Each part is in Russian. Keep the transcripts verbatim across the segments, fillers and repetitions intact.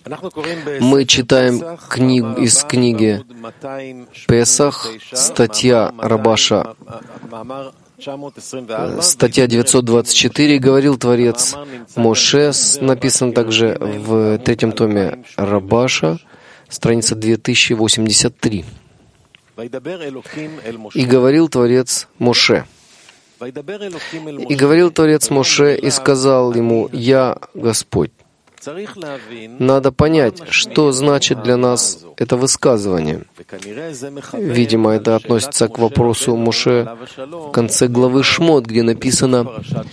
Мы читаем книг, из книги Песах, статья Рабаша, статья девятьсот двадцать четыре, говорил Творец Моше, написан также в третьем томе Рабаша, страница две тысячи восемьдесят три. «И говорил Творец Моше». «И говорил Творец Моше и сказал ему: Я Господь». Надо понять, что значит для нас это высказывание. Видимо, это относится к вопросу Моше в конце главы Шмот, где написано,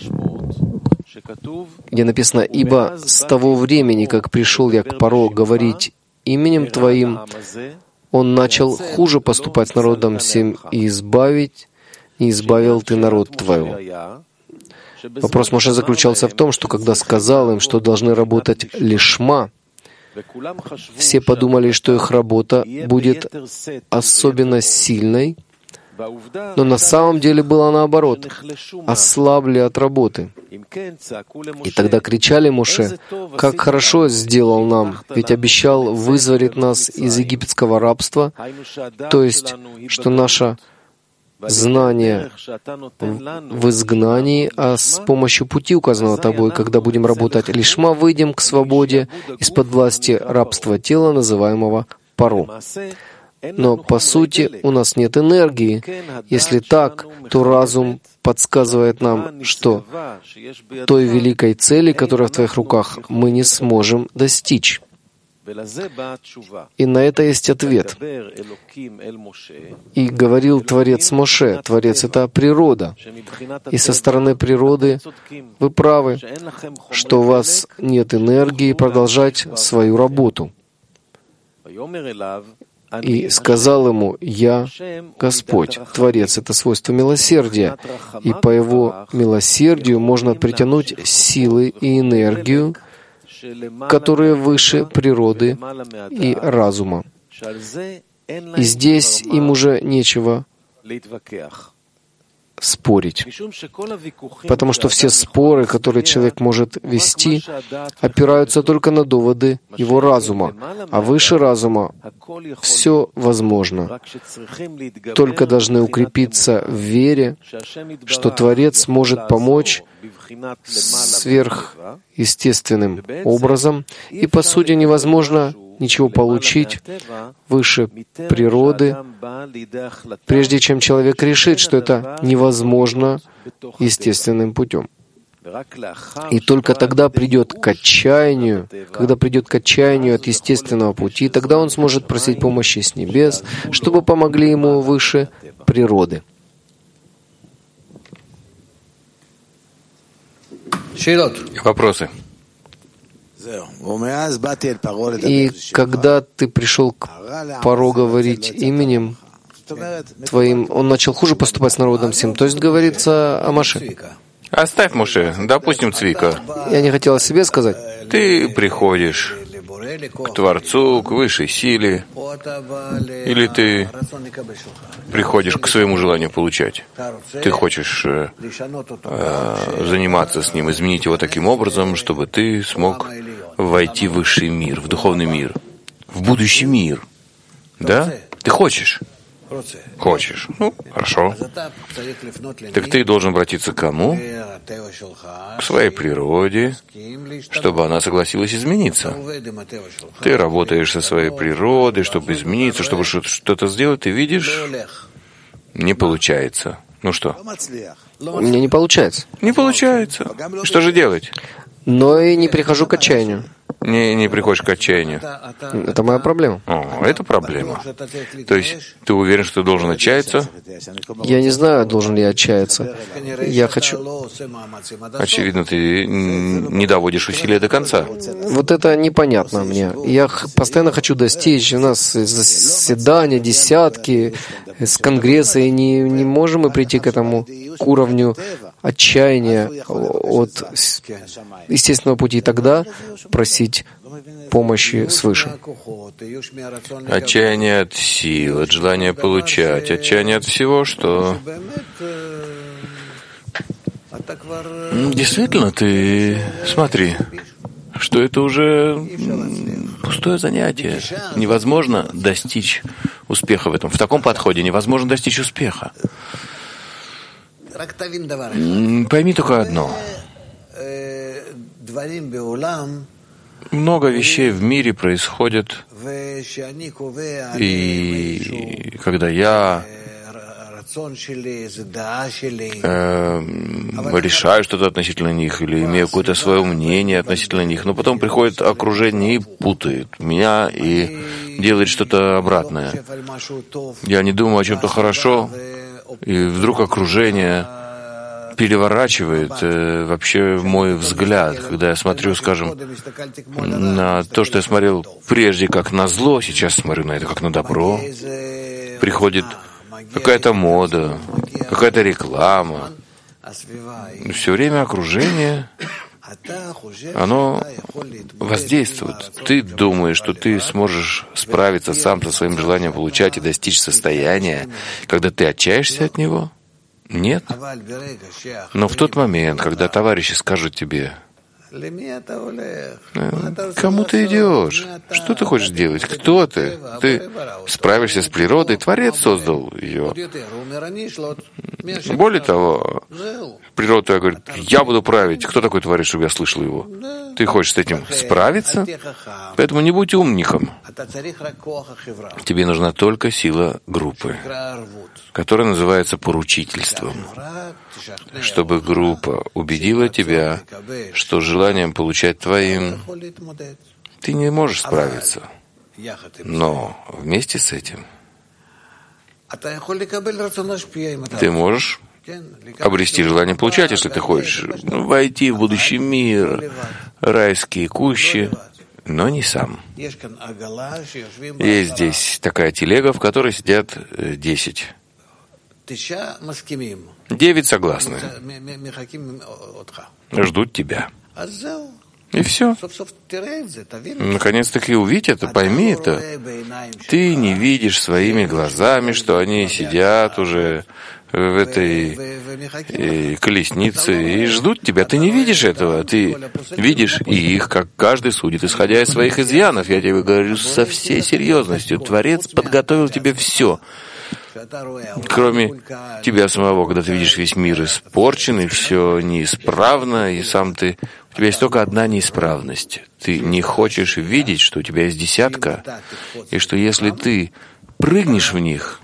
где написано «Ибо с того времени, как пришел я к Паро говорить именем Твоим, он начал хуже поступать с народом сим, и избавить не избавил Ты народ Твой». Вопрос Моше заключался в том, что когда сказал им, что должны работать лишма, все подумали, что их работа будет особенно сильной, но на самом деле было наоборот, ослабли от работы. И тогда кричали Моше: «Как хорошо сделал нам, ведь обещал вызволить нас из египетского рабства», то есть, что наше знание в изгнании, а с помощью пути, указанного Тобой, когда будем работать лишма, выйдем к свободе из-под власти рабства тела, называемого Паро. Но, по сути, у нас нет энергии. Если так, то разум подсказывает нам, что той великой цели, которая в Твоих руках, мы не сможем достичь. И на это есть ответ. «И говорил Творец Моше». Творец — это природа. И со стороны природы вы правы, что у вас нет энергии продолжать свою работу. И сказал ему: «Я Господь». Творец — это свойство милосердия. И по его милосердию можно притянуть силы и энергию, которые выше природы и разума. И здесь им уже нечего спорить, потому что все споры, которые человек может вести, опираются только на доводы его разума, а выше разума все возможно. Только должны укрепиться в вере, что Творец может помочь сверхъестественным образом, и по сути невозможно ничего получить выше природы, прежде чем человек решит, что это невозможно естественным путем. И только тогда придет к отчаянию, когда придет к отчаянию от естественного пути, тогда он сможет просить помощи с небес, чтобы помогли ему выше природы. Вопросы? И когда ты пришел к Паро говорить именем Твоим, он начал хуже поступать с народом сим. То есть говорится о Моше. Оставь Моше, допустим, Цвика. Я не хотел о себе сказать. Ты приходишь к Творцу, к высшей силе, или ты приходишь к своему желанию получать? Ты хочешь э, э, заниматься с ним, изменить его таким образом, чтобы ты смог войти в высший мир, в духовный мир, в будущий мир. Да? Ты хочешь? Хочешь. Ну, хорошо. Так ты должен обратиться к кому? К своей природе, чтобы она согласилась измениться. Ты работаешь со своей природой, чтобы измениться, чтобы что-то сделать, ты видишь, не получается. Ну что? У меня не получается. Не получается. Что же делать? Но и не прихожу к отчаянию. Не, не приходишь к отчаянию. Это моя проблема. О, это проблема. То есть ты уверен, что ты должен отчаяться? Я не знаю, должен ли я отчаяться. Я хочу... Очевидно, ты не доводишь усилия до конца. Вот это непонятно мне. Я постоянно хочу достичь. У нас заседания, десятки, с Конгресса, и не, не можем мы прийти к этому, к уровню отчаяния от естественного пути. И тогда просить помощи свыше. Отчаяние от сил, от желания получать, отчаяние от всего, что... Действительно, ты смотри, что это уже пустое занятие. Невозможно достичь успеха в этом. В таком подходе невозможно достичь успеха. Пойми только одно. Много вещей в мире происходит, и когда я э, решаю что-то относительно них или имею какое-то свое мнение относительно них, но потом приходит окружение и путает меня и делает что-то обратное. Я не думаю о чем-то хорошо, и вдруг окружение переворачивает э, вообще мой взгляд, когда я смотрю, скажем, на то, что я смотрел прежде как на зло, сейчас смотрю на это как на добро. Приходит какая-то мода, какая-то реклама. Все время окружение, оно воздействует. Ты думаешь, что ты сможешь справиться сам со своим желанием получать и достичь состояния, когда ты отчаешься от него? Нет. Но в тот момент, когда товарищи скажут тебе: кому ты идешь? Что ты хочешь делать? Кто ты? Ты справишься с природой, Творец создал ее. Более того, природа говорит: я буду править. Кто такой Творец, чтобы я слышал его? Ты хочешь с этим справиться? Поэтому не будь умником. Тебе нужна только сила группы, которая называется поручительством. Чтобы группа убедила тебя, что желанием получать твоим ты не можешь справиться. Но вместе с этим ты можешь обрести желание получать, если ты хочешь войти в будущий мир, райские кущи, но не сам. Есть здесь такая телега, в которой сидят десять. Девять согласны. Ждут тебя. И все. Наконец-таки увидь это, пойми это. Ты не видишь своими глазами, что они сидят уже в этой колеснице и ждут тебя. Ты не видишь этого. Ты видишь и их, как каждый судит, исходя из своих изъянов. Я тебе говорю со всей серьезностью. Творец подготовил тебе все. Кроме тебя самого, когда ты видишь весь мир испорчен, и все неисправно, и сам ты... У тебя есть только одна неисправность. Ты не хочешь видеть, что у тебя есть десятка, и что если ты прыгнешь в них,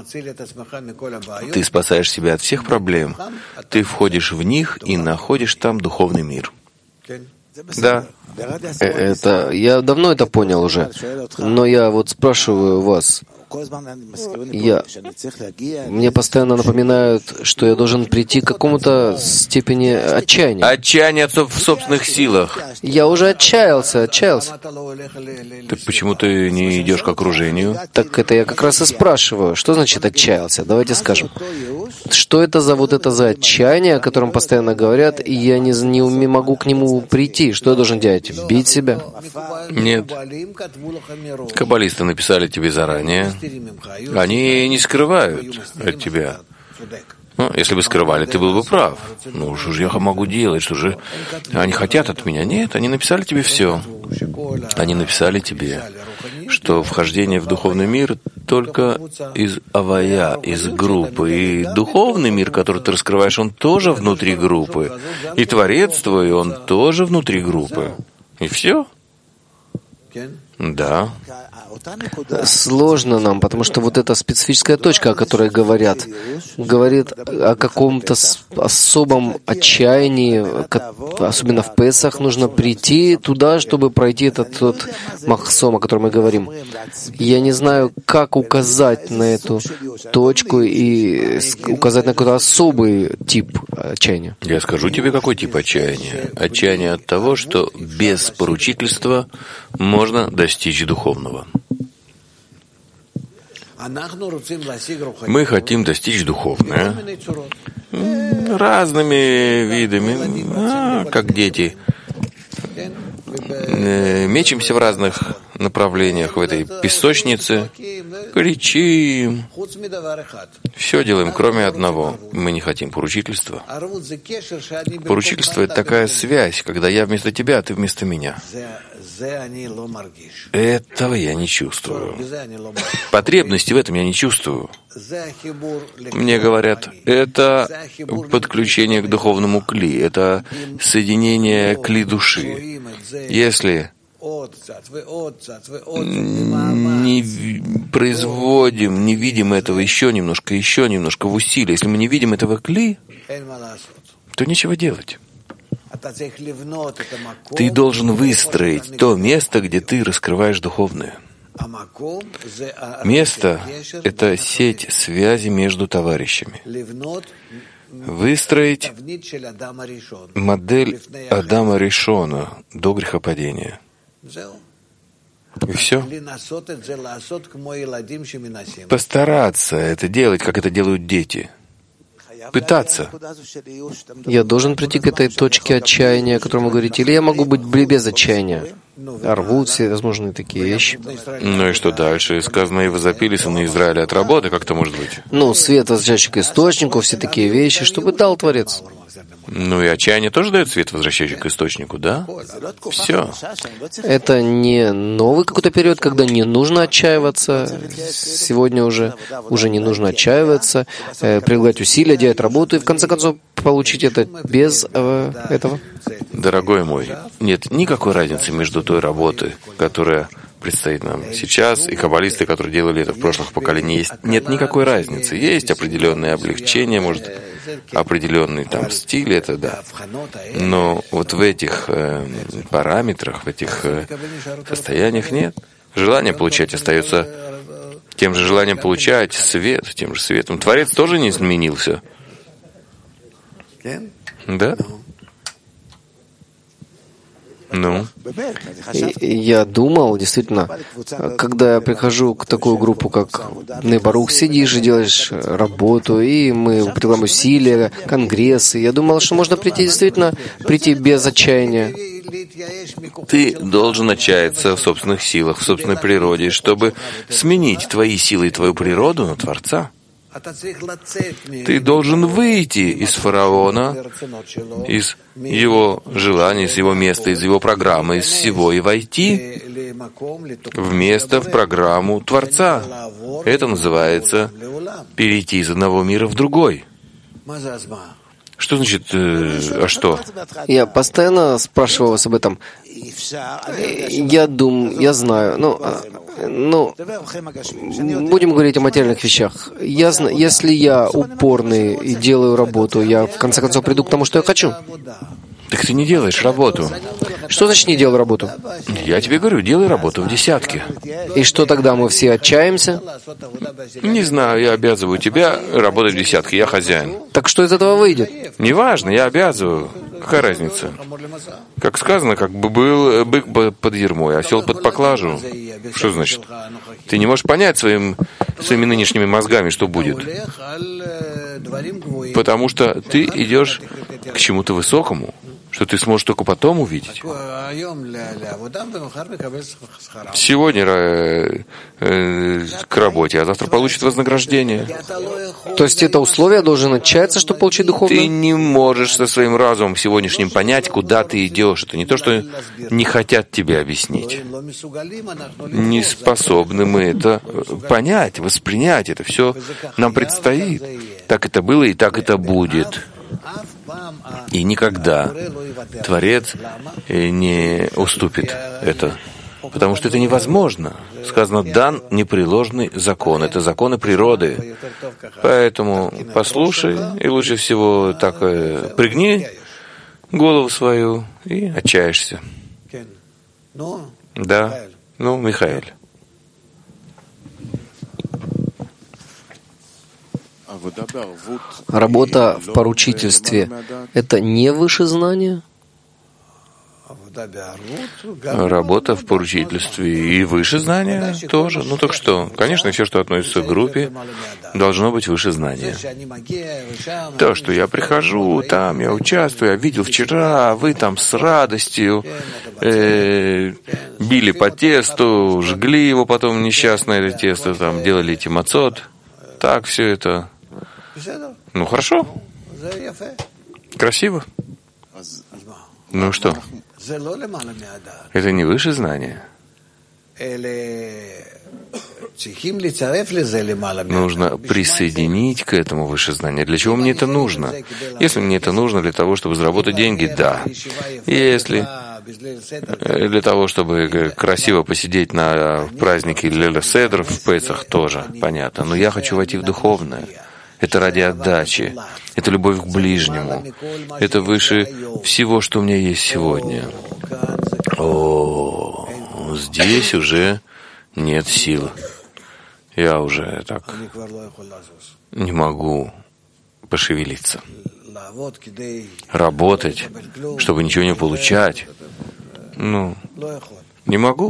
ты спасаешь себя от всех проблем, ты входишь в них и находишь там духовный мир. Да. Это, я давно это понял уже, но я вот спрашиваю вас, Я, мне постоянно напоминают, что я должен прийти к какому-то степени отчаяния. Отчаяние в собственных силах. Я уже отчаялся, отчаялся. Так почему ты не идешь к окружению? Так это я как раз и спрашиваю. Что значит отчаялся? Давайте скажем. Что это за вот это за отчаяние, о котором постоянно говорят, и я не, не могу к нему прийти? Что я должен делать? Бить себя? Нет. Каббалисты написали тебе заранее. Они не скрывают от тебя. Ну, если бы скрывали, ты был бы прав. Ну, что же я могу делать? Что же они хотят от меня? Нет, они написали тебе все. Они написали тебе, что вхождение в духовный мир только из авая, из группы. И духовный мир, который ты раскрываешь, он тоже внутри группы. И Творец твой, он тоже внутри группы. И все. Да. Сложно нам, потому что вот эта специфическая точка, о которой говорят, говорит о каком-то особом отчаянии, особенно в Песах нужно прийти туда, чтобы пройти этот тот махсом, о котором мы говорим. Я не знаю, как указать на эту точку и указать на какой-то особый тип отчаяния. Я скажу тебе, какой тип отчаяния. Отчаяние от того, что без поручительства можно достичь духовного. Мы хотим достичь духовное разными видами, а, как дети. Мечемся в разных направлениях в этой песочнице, кричим, все делаем, кроме одного. Мы не хотим поручительства. Поручительство — это такая связь, когда я вместо тебя, а ты вместо меня. Этого я не чувствую. Потребности в этом я не чувствую. Мне говорят, это подключение к духовному кли, это соединение кли души. Если не производим, не видим этого еще немножко, еще немножко в усилии, если мы не видим этого кли, то нечего делать. Ты должен выстроить то место, где ты раскрываешь духовное. Место — это сеть связи между товарищами. Выстроить модель Адама Ришона до грехопадения. И все. Постараться это делать, как это делают дети. Пытаться. Я должен прийти к этой точке отчаяния, о котором вы говорите, или я могу быть без отчаяния? Рвут все возможные такие вещи. Ну и что дальше? Сказано, и возопили сыны Израиля от работы, как это может быть? Ну, свет, возвращающий к источнику, все такие вещи, чтобы дал Творец. Ну и отчаяние тоже дает свет, возвращающий к источнику, да? Все. Это не новый какой-то период, когда не нужно отчаиваться. Сегодня уже, уже не нужно отчаиваться, э, прилагать усилия, делать работу и в конце концов получить это без э, этого. Дорогой мой, нет никакой разницы между той работой, которая предстоит нам сейчас, и каббалисты, которые делали это в прошлых поколениях. Есть, нет никакой разницы. Есть определенное облегчение, может, определенный там стиль, это да. Но вот в этих э, параметрах, в этих э, состояниях нет. Желание получать остается тем же желанием получать свет, тем же светом. Творец тоже не изменился. Да? Ну? Я думал, действительно, когда я прихожу к такой группу, как Небарух, сидишь и делаешь работу, и мы прилагаем усилия, конгрессы, я думал, что можно прийти действительно, прийти без отчаяния. Ты должен отчаяться в собственных силах, в собственной природе, чтобы сменить твои силы и твою природу на Творца. Ты должен выйти из фараона, из его желаний, из его места, из его программы, из всего, и войти в место, в программу Творца. Это называется перейти из одного мира в другой. Что значит, э, а что? Я постоянно спрашивал вас об этом. Я думаю, я знаю, ну, ну, будем говорить о материальных вещах. Я знаю, если я упорный и делаю работу, я в конце концов приду к тому, что я хочу. Так ты не делаешь работу. Что значит не делаю работу? Я тебе говорю, делай работу в десятке. И что тогда, мы все отчаемся? Не знаю, я обязываю тебя работать в десятке, я хозяин. Так что из этого выйдет? Неважно, я обязываю. Какая разница? Как сказано, как бы был бык под ермой, осел под поклажу. Что значит? Ты не можешь понять своим, своими нынешними мозгами, что будет. Потому что ты идешь к чему-то высокому, что ты сможешь только потом увидеть. Сегодня э, э, к работе, а завтра получит вознаграждение. То есть это условие должен отчаяться, чтобы получить духовное? Ты не можешь со своим разумом сегодняшним понять, куда ты идешь. Это не то, что не хотят тебе объяснить. Не способны мы это понять, воспринять. Это все нам предстоит. Так это было и так это будет. И никогда Творец не уступит это, потому что это невозможно. Сказано, дан непреложный закон. Это законы природы. Поэтому послушай, и лучше всего так э, пригни голову свою и отчаешься. Да. Ну, Михаэль. Работа в поручительстве — это не выше знания? Работа в поручительстве и выше знания тоже. Ну так что, конечно, все, что относится к группе, должно быть выше знания. То, что я прихожу, там я участвую, я видел вчера, вы там с радостью э, били по тесту, жгли его потом несчастное это тесто, там делали эти мацот. Так все это. Ну хорошо. Красиво. Ну что? Это не выше знания. Нужно присоединить к этому выше знания. Для чего мне это нужно? Если мне это нужно для того, чтобы заработать деньги, да. Если для того, чтобы красиво посидеть на празднике Лейла Седр в Песах, тоже понятно. Но я хочу войти в духовное. Это ради отдачи. Это любовь к ближнему. Это выше всего, что у меня есть сегодня. О, здесь уже нет сил. Я уже так не могу пошевелиться. Работать, чтобы ничего не получать. Ну, не могу.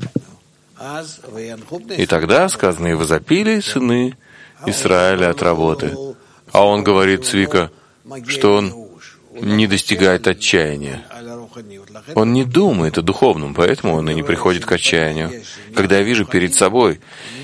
И тогда, сказано, и возопили сыны Израиля от работы. А он говорит, Цвика, что он не достигает отчаяния. Он не думает о духовном, поэтому он и не приходит к отчаянию. Когда я вижу перед собой,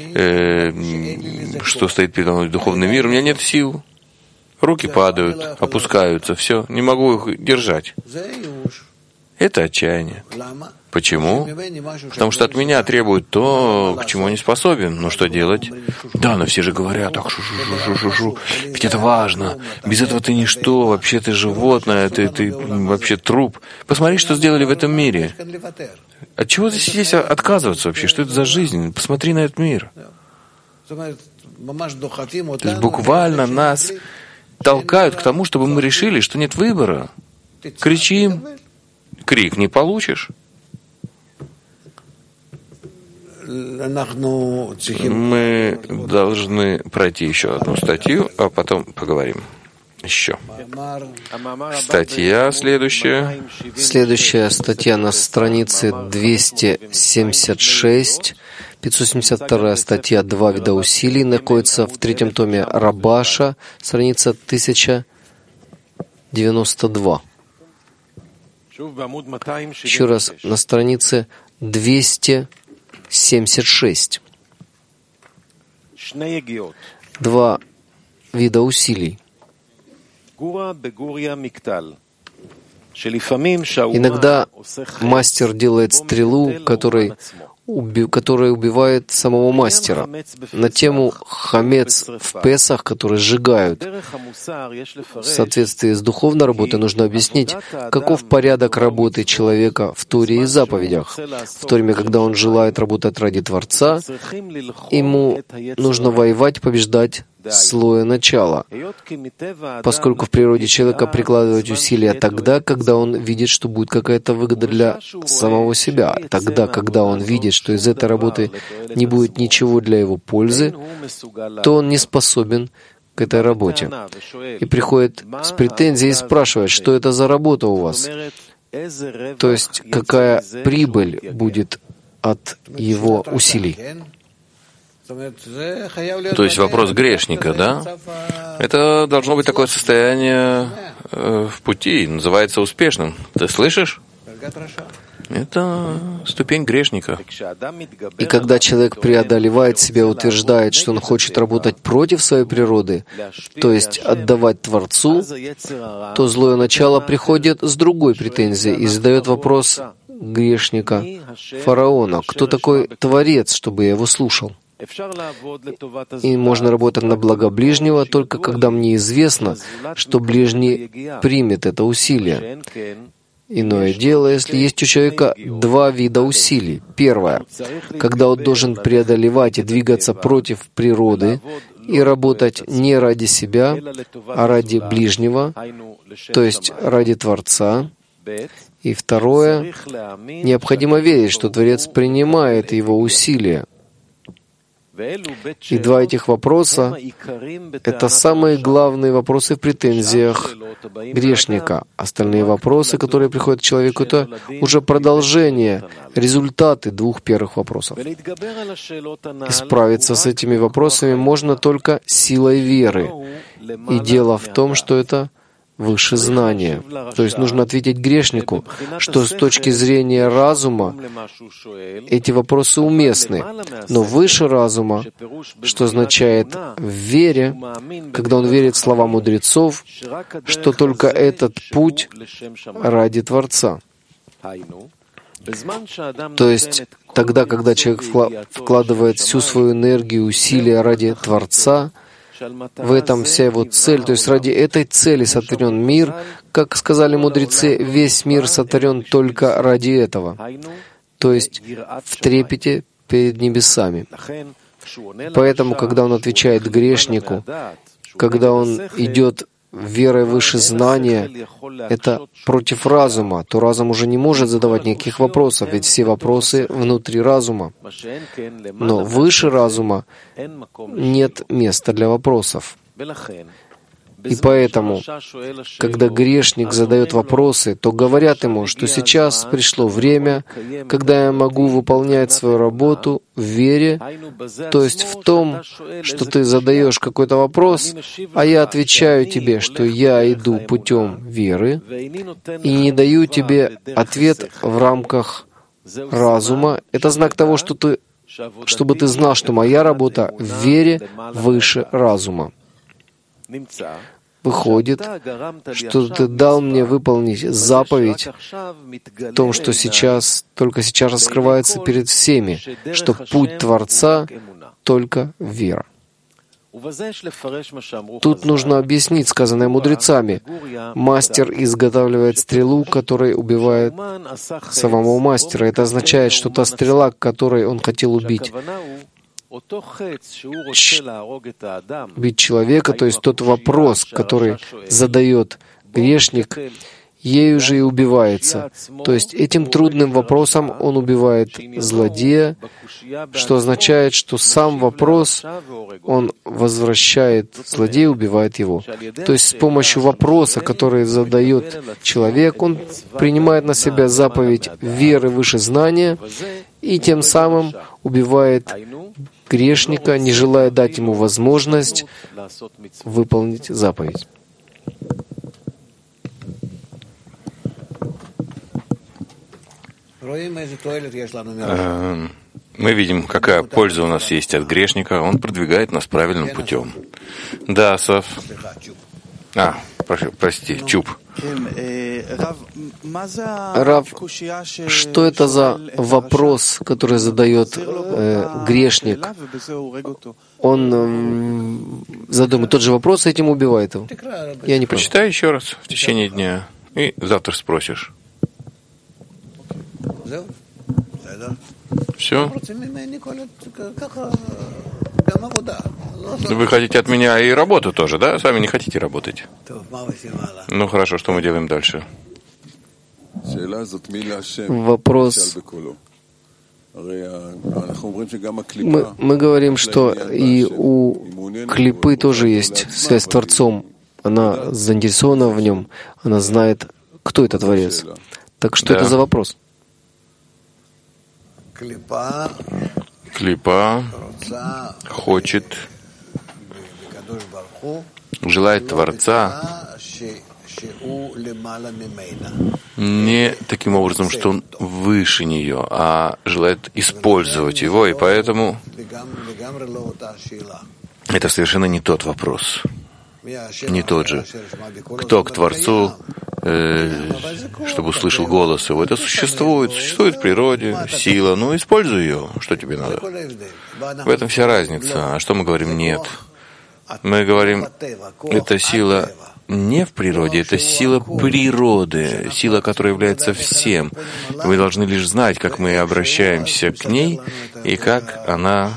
э, что стоит передо мной духовный мир, у меня нет сил. Руки падают, опускаются, все, не могу их держать. Это отчаяние. Почему? Потому что от меня требуют то, к чему не способен. Ну что делать? Да, но все же говорят, ах, шу-шу-шу-шу-шу. Ведь это важно. Без этого ты ничто, вообще ты животное, ты, ты вообще труп. Посмотри, что сделали в этом мире. От чего здесь отказываться вообще? Что это за жизнь? Посмотри на этот мир. То есть буквально нас толкают к тому, чтобы мы решили, что нет выбора. Кричим. Крик не получишь. Мы должны пройти еще одну статью, а потом поговорим. Еще. Статья следующая. Следующая статья на странице двести семьдесят шесть. пятьсот семьдесят вторая статья «Два вида усилий» находится в третьем томе Рабаша, страница тысяча девяносто два. Еще раз, на странице двести семьдесят шесть. Два вида усилий. Иногда мастер делает стрелу, которой, уби, которая убивает самого мастера. На тему хамец в Песах, который сжигают. В соответствии с духовной работой нужно объяснить, каков порядок работы человека в Торе и заповедях. В то время, когда он желает работать ради Творца, ему нужно воевать, побеждать слоя начала, поскольку в природе человека прикладывать усилия тогда, когда он видит, что будет какая-то выгода для самого себя, тогда, когда он видит, что из этой работы не будет ничего для его пользы, то он не способен к этой работе. И приходит с претензией и спрашивает, что это за работа у вас? То есть, какая прибыль будет от его усилий? То есть вопрос грешника, да? Это должно быть такое состояние э, в пути, называется успешным. Ты слышишь? Это ступень грешника. И когда человек преодолевает себя, утверждает, что он хочет работать против своей природы, то есть отдавать Творцу, то злое начало приходит с другой претензией и задает вопрос грешника, фараона, кто такой Творец, чтобы я его слушал? И можно работать на благо ближнего только когда мне известно, что ближний примет это усилие. Иное дело, если есть у человека два вида усилий. Первое, когда он должен преодолевать и двигаться против природы и работать не ради себя, а ради ближнего, то есть ради Творца. И второе, необходимо верить, что Творец принимает его усилия. И два этих вопроса — это самые главные вопросы в претензиях грешника. Остальные вопросы, которые приходят к человеку, это уже продолжение, результаты двух первых вопросов. И справиться с этими вопросами можно только силой веры. И дело в том, что это выше знания. То есть нужно ответить грешнику, что с точки зрения разума эти вопросы уместны, но выше разума, что означает в вере, когда он верит в слова мудрецов, что только этот путь ради Творца. То есть тогда, когда человек вкладывает всю свою энергию, усилия ради Творца, в этом вся его цель. То есть ради этой цели сотворен мир. Как сказали мудрецы, весь мир сотворен только ради этого. То есть в трепете перед небесами. Поэтому, когда он отвечает грешнику, когда он идет верой выше знания, это против разума, то разум уже не может задавать никаких вопросов, ведь все вопросы внутри разума. Но выше разума нет места для вопросов. И поэтому, когда грешник задает вопросы, то говорят ему, что сейчас пришло время, когда я могу выполнять свою работу в вере, то есть в том, что ты задаешь какой-то вопрос, а я отвечаю тебе, что я иду путем веры и не даю тебе ответ в рамках разума. Это знак того, что ты, чтобы ты знал, что моя работа в вере выше разума. Выходит, что ты дал мне выполнить заповедь в том, что сейчас, только сейчас раскрывается перед всеми, что путь Творца — только вера. Тут нужно объяснить сказанное мудрецами. Мастер изготавливает стрелу, которая убивает самого мастера. Это означает, что та стрела, которой он хотел убить, убить человека, то есть тот вопрос, который задает грешник, ею же и убивается. То есть этим трудным вопросом он убивает злодея, что означает, что сам вопрос он возвращает злодея, убивает его. То есть с помощью вопроса, который задает человек, он принимает на себя заповедь веры выше знания и тем самым убивает грешника, не желая дать ему возможность выполнить заповедь. Мы видим, какая польза у нас есть от грешника. Он продвигает нас правильным путем. Да, Асав. А, прошу, прости, Чуб. Рав, что это за вопрос, который задает э, грешник? Он э, задумает тот же вопрос, и этим убивает его. Я не понял. Почитай еще раз в течение дня, и завтра спросишь. Все? Вы хотите от меня и работу тоже, да? Сами не хотите работать? Ну хорошо, что мы делаем дальше? Вопрос. Мы, мы говорим, что и у клипы тоже есть связь с Творцом. Она заинтересована в нем, она знает, кто это Творец. Так что да. Это за вопрос? Клипа хочет, желает Творца не таким образом, что он выше нее, а желает использовать его, и поэтому это совершенно не тот вопрос, не тот же. Кто к Творцу, э, чтобы услышал голос его? Это существует, существует в природе, сила, ну используй ее, что тебе надо. В этом вся разница. А что мы говорим? Нет. Мы говорим, это сила не в природе, это сила природы, сила, которая является всем. Мы должны лишь знать, как мы обращаемся к ней и как она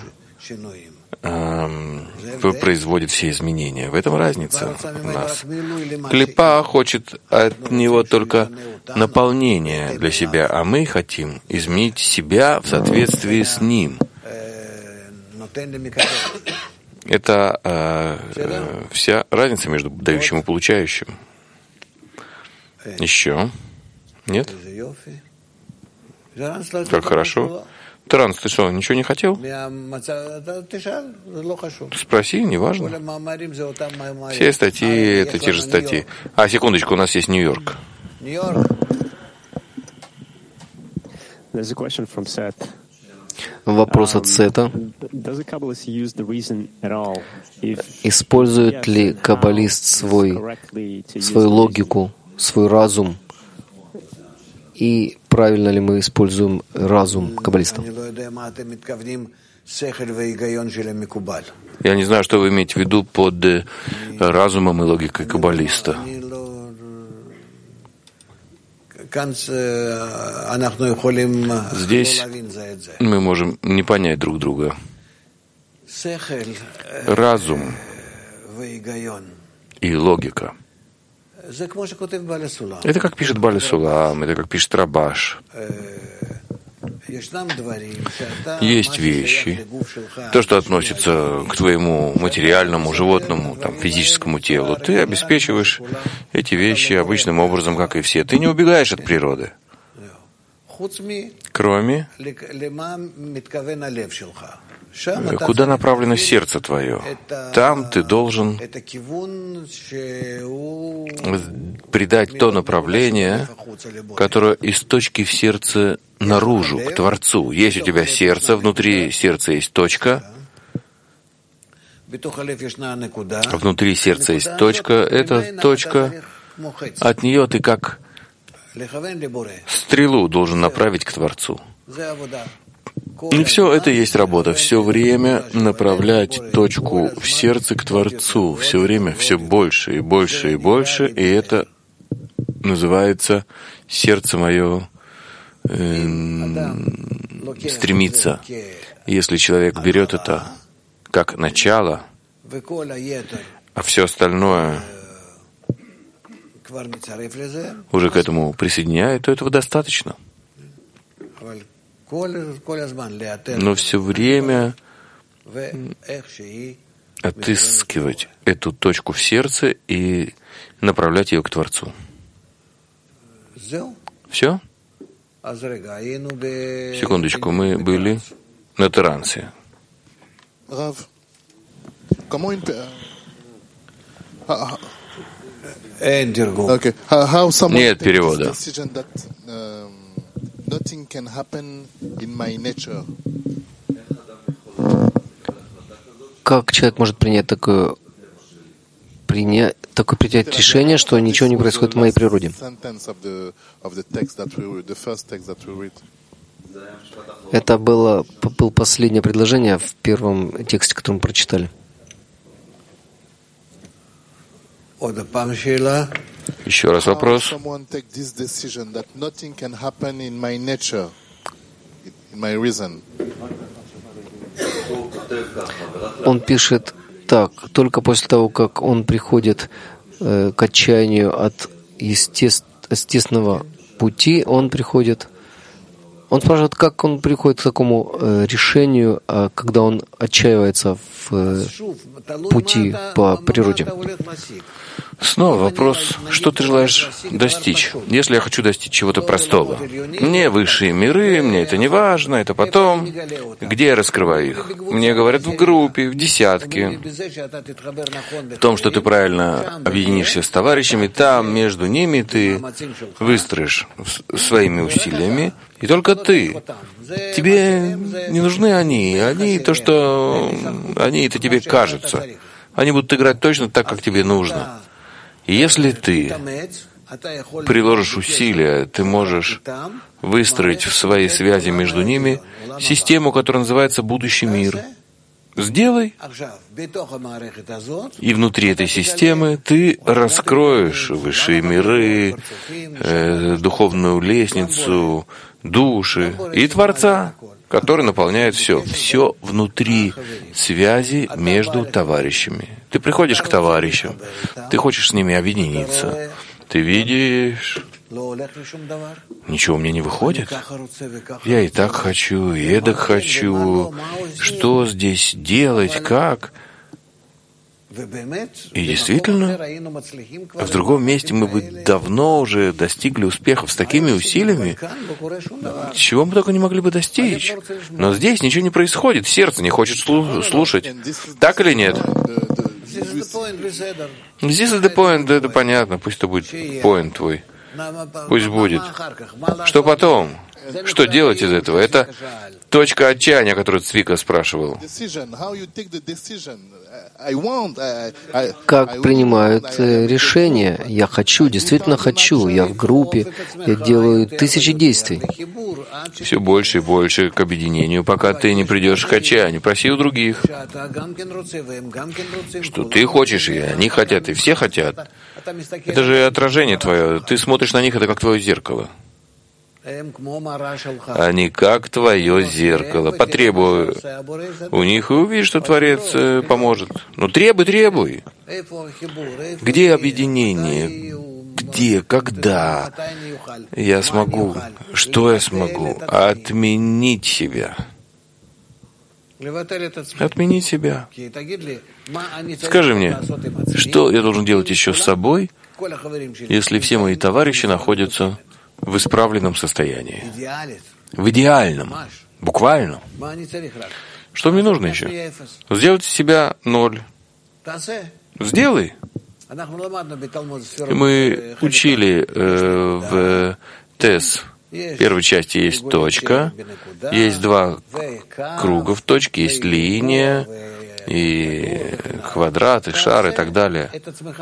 эм, производит все изменения. В этом разница у нас. Клипа хочет от него только наполнение для себя, а мы хотим изменить себя в соответствии с ним. Это э, э, вся разница между дающим и получающим. Еще? Нет? Как хорошо. Транс, ты что, ничего не хотел? Спроси, неважно. Все статьи — это те же статьи. А, секундочку, у нас есть Нью-Йорк. Вопрос от Сета. Использует ли каббалист свой, свою логику, свой разум? И правильно ли мы используем разум каббалистов? Я не знаю, что вы имеете в виду под разумом и логикой каббалиста. Здесь мы можем не понять друг друга. Разум и логика. Это как пишет Бали Сулам, это как пишет Рабаш. Есть вещи, то, что относится к твоему материальному, животному, там, физическому телу. Ты обеспечиваешь эти вещи обычным образом, как и все. Ты не убегаешь от природы. Кроме, куда направлено сердце твое, там ты должен придать то направление, которое из точки в сердце наружу, к Творцу. Есть у тебя сердце, внутри сердца есть точка. Внутри сердца есть точка. Эта точка, от нее ты как стрелу должен направить к Творцу. И все это есть работа. Все время направлять точку в сердце к Творцу. Все время все больше и больше и больше. И это называется сердце мое э, стремится. Если человек берет это как начало, а все остальное уже к этому присоединяет, то этого достаточно. Но все время отыскивать эту точку в сердце и направлять ее к Творцу. Все? Секундочку, мы были на трансе. Нет перевода. Nothing can happen in my nature. Как человек может принять такое, принять, такое принять решение, что ничего не происходит в моей природе? Это было, было последнее предложение в первом тексте, который мы прочитали. Еще раз вопрос. Он пишет так, только после того, как он приходит э, к отчаянию от естеств, естественного пути, он приходит. Он спрашивает, как он приходит к такому э, решению, э, когда он отчаивается в э, пути по природе. Снова вопрос, что ты желаешь достичь? Если я хочу достичь чего-то простого, мне высшие миры, мне это не важно, это потом. Где я раскрываю их? Мне говорят в группе, в десятке. В том, что ты правильно объединишься с товарищами, там между ними ты выстроишь своими усилиями, и только ты. Тебе не нужны они, они то, что они это тебе кажутся. Они будут играть точно так, как тебе нужно. И если ты приложишь усилия, ты можешь выстроить в своей связи между ними систему, которая называется «будущий мир». Сделай. И внутри этой системы ты раскроешь высшие миры, э, духовную лестницу, души и Творца, который наполняет все. Все внутри связи между товарищами. Ты приходишь к товарищам, ты хочешь с ними объединиться. Ты видишь, Ничего у меня не выходит. Я и так хочу, и эдак хочу. Что здесь делать, как? И действительно, в другом месте мы бы давно уже достигли успехов с такими усилиями, чего мы только не могли бы достичь. Но здесь ничего не происходит, сердце не хочет слу- слушать. Так или нет? Здесь is the point, это понятно, пусть это будет point твой. Пусть будет. Что потом? Что делать из этого? Это точка отчаяния, о которой Цвика спрашивал. Как принимают решения? Я хочу, действительно хочу. Я в группе, я делаю тысячи действий. Все больше и больше к объединению, пока ты не придешь к отчаянию. Проси у других, что ты хочешь, и они хотят, и все хотят. Это же отражение твое. Ты смотришь на них, это как твое зеркало. Они как твое зеркало. Потребуй у них и увидишь, что Творец поможет. Ну требуй, требуй. Где объединение? Где? Когда? Я смогу. Что я смогу? Отменить себя. Отменить себя. Скажи мне, что я должен делать еще с собой, если все мои товарищи находятся в исправленном состоянии? В идеальном. Буквально. Что мне нужно еще? Сделать из себя ноль. Сделай. Мы учили э, в ТЭС. В первой части есть точка, есть два круга в точке, есть линия, и квадрат, и шар, и так далее.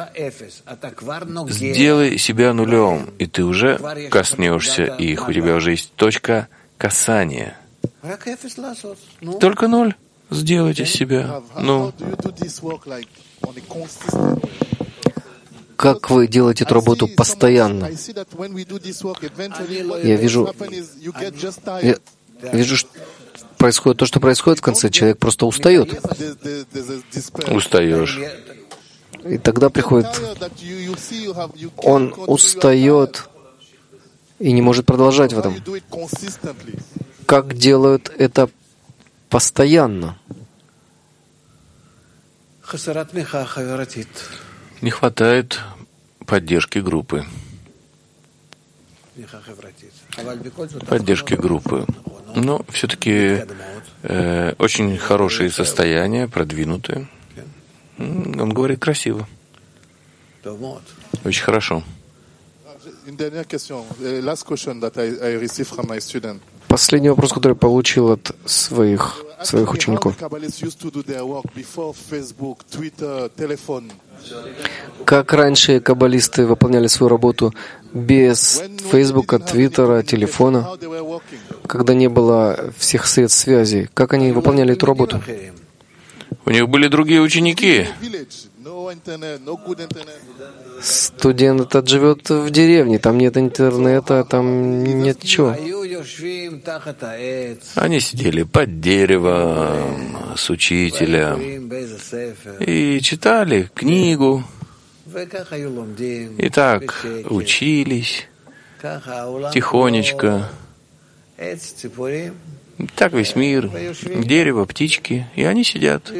Сделай себя нулем, и ты уже коснешься их. У тебя уже есть точка касания. Только ноль. Сделайте себя. Ну. Как вы делаете эту работу постоянно? Я вижу, я вижу, что происходит то, что происходит в конце. Человек просто устает. Устаешь. И тогда приходит, он устает и не может продолжать в этом. Как делают это постоянно? Не хватает поддержки группы. Поддержки группы. Но все-таки э, очень хорошие состояния, продвинутые. Он говорит красиво. Очень хорошо. Последний вопрос, который я получил от своих, своих учеников. Как раньше каббалисты выполняли свою работу без Фейсбука, Твиттера, телефона, когда не было всех средств связи? Как они выполняли эту работу? У них были другие ученики. Студент этот живет в деревне, там нет интернета, там нет ничего. Они сидели под деревом с учителем и читали книгу. И так учились тихонечко. Так весь мир, дерево, птички, и они сидят.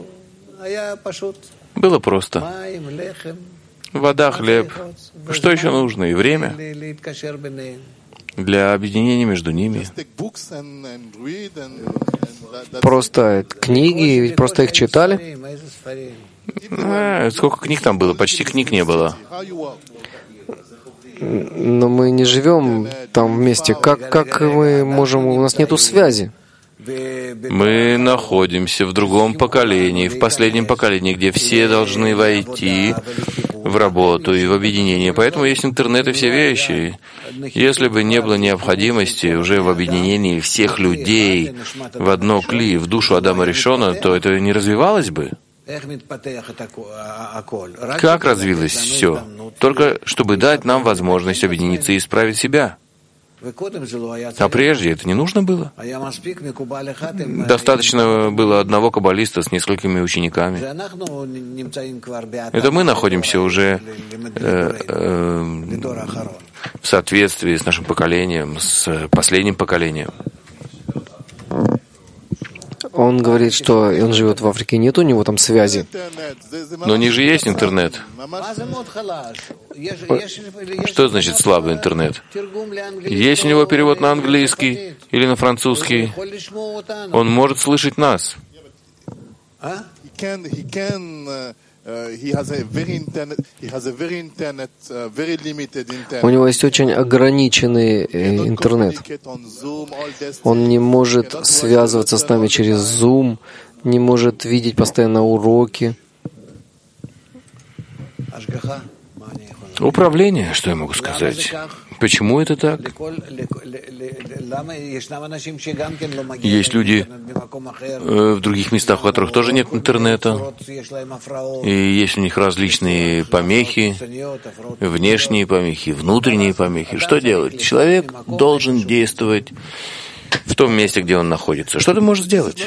Было просто. Вода, хлеб. Что еще нужно? И время для объединения между ними. Просто книги, просто их читали? А, сколько книг там было? Почти книг не было. Но мы не живем там вместе. Как, как мы можем... У нас нету связи. Мы находимся в другом поколении, в последнем поколении, где все должны войти в работу и в объединение. Поэтому есть интернет и все вещи. Если бы не было необходимости уже в объединении всех людей в одно кли, в душу Адама Ришона, то это не развивалось бы. Как развилось все? Только чтобы дать нам возможность объединиться и исправить себя. А прежде это не нужно было. Достаточно было одного каббалиста с несколькими учениками. Это мы находимся уже э, э, в соответствии с нашим поколением, с последним поколением. Он говорит, что он живет в Африке, нет у него там связи. Но у них же есть интернет. Что значит слабый интернет? Есть у него перевод на английский или на французский. Он может слышать нас. У него есть очень ограниченный интернет. Он не может связываться с нами через Zoom, не может видеть постоянно уроки. Управление, что я могу сказать? Почему это так? Есть люди в других местах, у которых тоже нет интернета, и есть у них различные помехи, внешние помехи, внутренние помехи. Что делать? Человек должен действовать в том месте, где он находится. Что ты можешь сделать?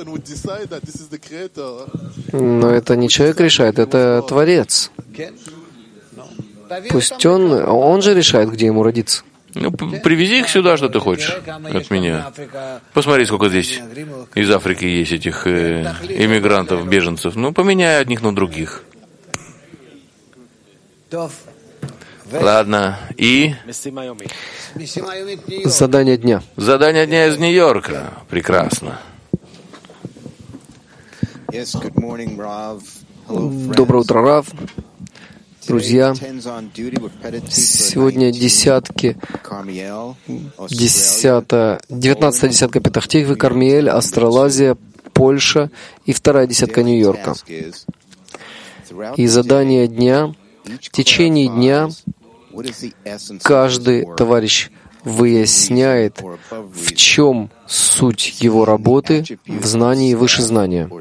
Но это не человек решает, это Творец. Пусть он, он же решает, где ему родиться. Ну, привези их сюда, что ты хочешь от меня. Посмотри, сколько здесь из Африки есть этих э, иммигрантов, беженцев. Ну, поменяй одних на других. Ладно. И? Задание дня. Задание дня из Нью-Йорка. Прекрасно. Доброе утро, Рав. Друзья, сегодня десятки, десятая, девятнадцатая десятка Петах-Тиквы, Кармиэль, Астралазия, Польша и вторая десятка Нью-Йорка. И задание дня, в течение дня каждый товарищ выясняет, в чем суть его работы в знании выше знания.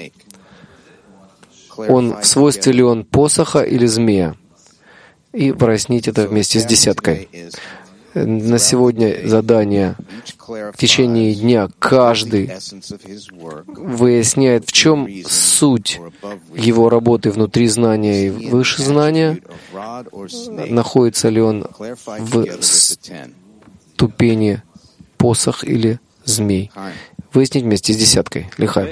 Он, в свойстве ли он посоха или змея? И прояснить это вместе с десяткой. На сегодня задание в течение дня каждый выясняет, в чем суть его работы внутри знания и выше знания, находится ли он в ступени посох или змей. Выяснить вместе с десяткой. Лихай.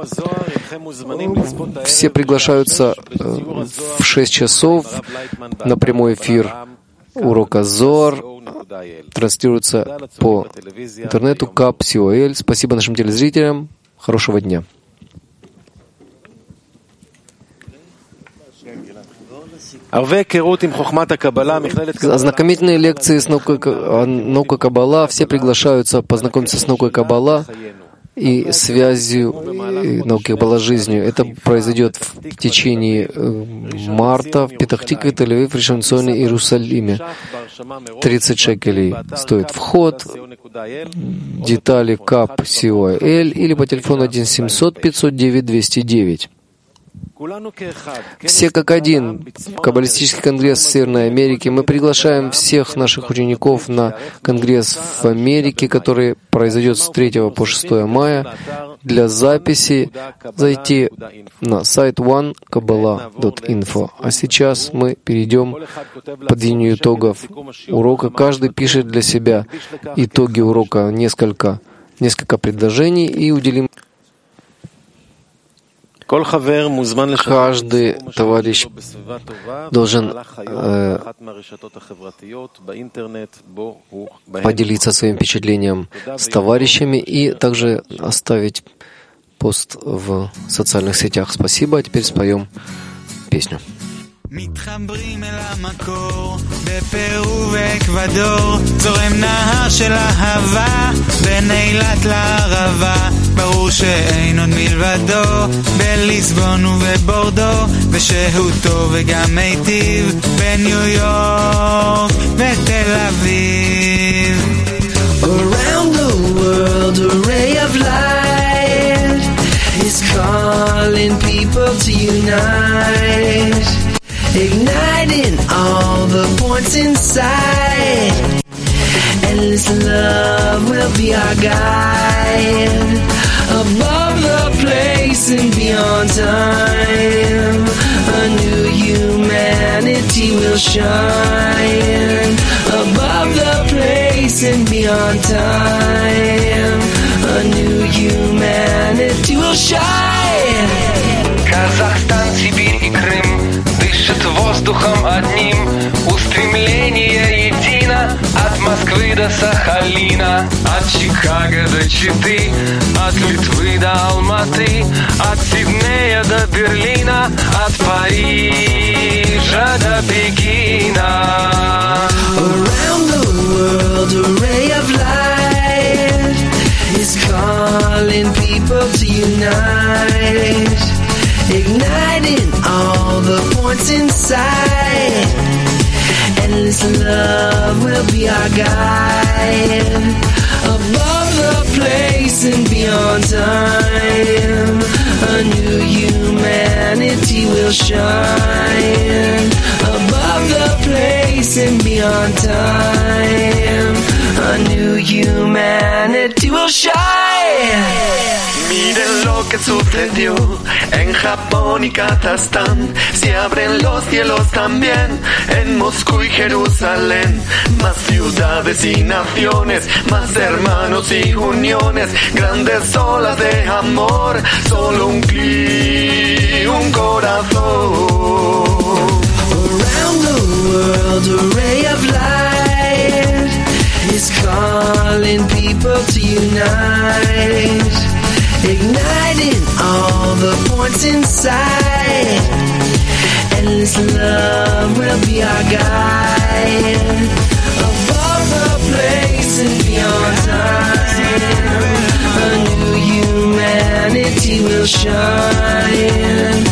Все приглашаются в шесть часов на прямой эфир урока Зоар. Транслируется по интернету кап точка си о эл. Спасибо нашим телезрителям. Хорошего дня. Ознакомительные лекции с наукой, наукой Каббала. Все приглашаются познакомиться с наукой Каббала и связью науки Каббала с жизнью. Это произойдет в течение марта в Петах-Тикве, Тель-Авив, Ришон Леционе и Иерусалиме. тридцать шекелей стоит вход. Детали кап точка си о эл или по телефону один семьсот пятьсот девять двести девять. Все как один. Каббалистический конгресс в Северной Америке. Мы приглашаем всех наших учеников на конгресс в Америке, который произойдет с третьего по шестое мая. Для записи зайти на сайт one kabbalah dot info. А сейчас мы перейдем к подведению итогов урока. Каждый пишет для себя итоги урока, несколько, несколько предложений и уделим. Каждый товарищ должен э, поделиться своим впечатлением с товарищами и также оставить пост в социальных сетях. Спасибо. А теперь споем песню. מתחברים אל המקור בפרו ואקוודור זורם נהר של אהבה בין אילת לערבה ברור שאין עוד מלבדו בליסבון ובבורדו ושהותו וגם מיטיב בניו יורק ותל אביב. Around the world a ray of light is calling people to unite, igniting all the points inside and Endless love will be our guide, above the place and beyond time. A new humanity will shine, above the place and beyond time. A new humanity will shine. Казахстан, Сибирь и Крым дышат воздухом одним. Устремление едино от Москвы до Сахалина, от Чикаго до Читы, от Литвы до Алматы, от Сиднея до Берлина, от Парижа до Пекина. Around the world, a ray of light is calling people to unite, igniting all the points inside. Endless love will be our guide, above the place and beyond time. A new humanity will shine, above the place and beyond time. A new humanity will shine. Miren lo que sucedió en Japón y Kazajstán. Se abren los cielos también en Moscú y Jerusalén. Más ciudades y naciones, más hermanos y uniones. Grandes olas de amor, solo un clic, un corazón. Around the world, a ray of light is calling people to unite, igniting all the points inside. Endless love will be our guide, above the place and beyond time. A new humanity will shine,